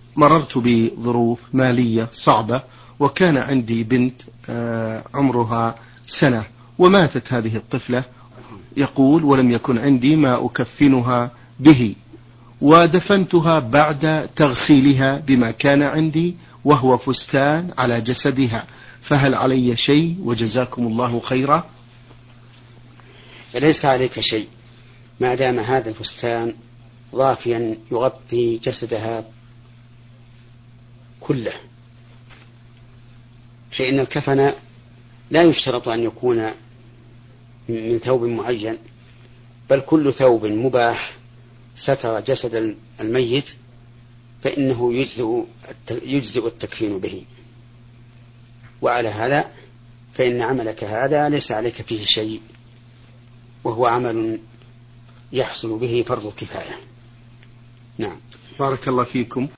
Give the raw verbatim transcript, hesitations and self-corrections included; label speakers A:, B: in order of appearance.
A: مررت بظروف مالية صعبة، وكان عندي بنت عمرها سنة وماتت هذه الطفلة، يقول ولم يكن عندي ما أكفنها به، ودفنتها بعد تغسيلها بما كان عندي وهو فستان على جسدها، فهل علي شيء؟ وجزاكم الله خيرا.
B: فليس عليك شيء ما دام هذا الفستان ضافيا يغطي جسدها كله، فإن الكفن لا يشترط أن يكون من ثوب معين، بل كل ثوب مباح ستر جسد الميت فإنه يجزئ يجزئ التكفين به. وعلى هذا فإن عملك هذا ليس عليك فيه شيء، وهو عمل يحصل به فرض الكفاية. نعم.
A: بارك الله فيكم.